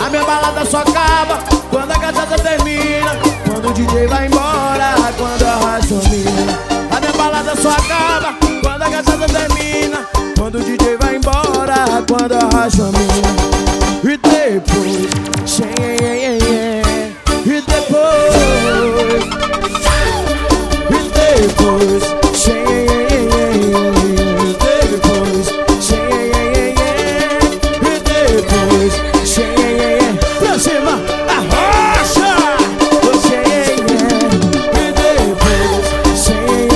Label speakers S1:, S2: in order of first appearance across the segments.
S1: A minha balada só acaba quando a cachaça termina, quando o DJ vai embora, quando arrasta a mina. A minha balada só acaba quando a cachaça termina, quando o DJ vai embora, quando arrasta a mina. E depois, e depois, e depois, pra cima, arrocha! E depois,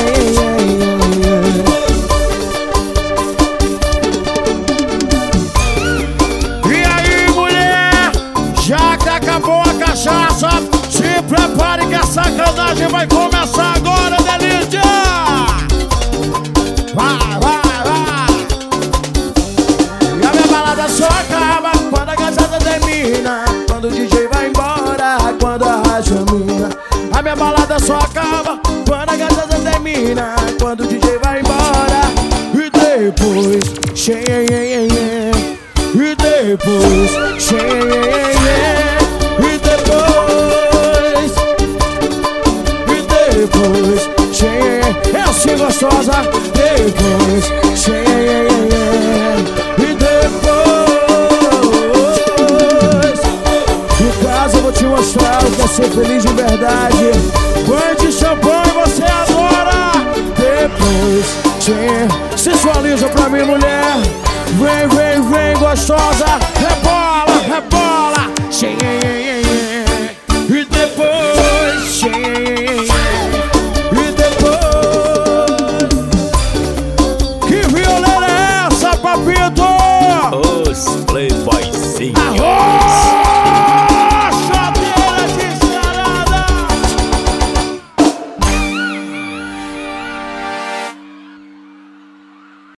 S1: e aí, mulher, já que acabou a cachaça, se prepare que a sacanagem vai começar agora, delícia! Vai, vai, vai! E a minha balada só acaba quando a cachaça termina, quando o DJ vai embora, quando arrasta a mina. A minha balada só acaba quando a cachaça termina, quando o DJ vai embora. E depois, e depois, e depois, e depois, é assim gostosa. Depois,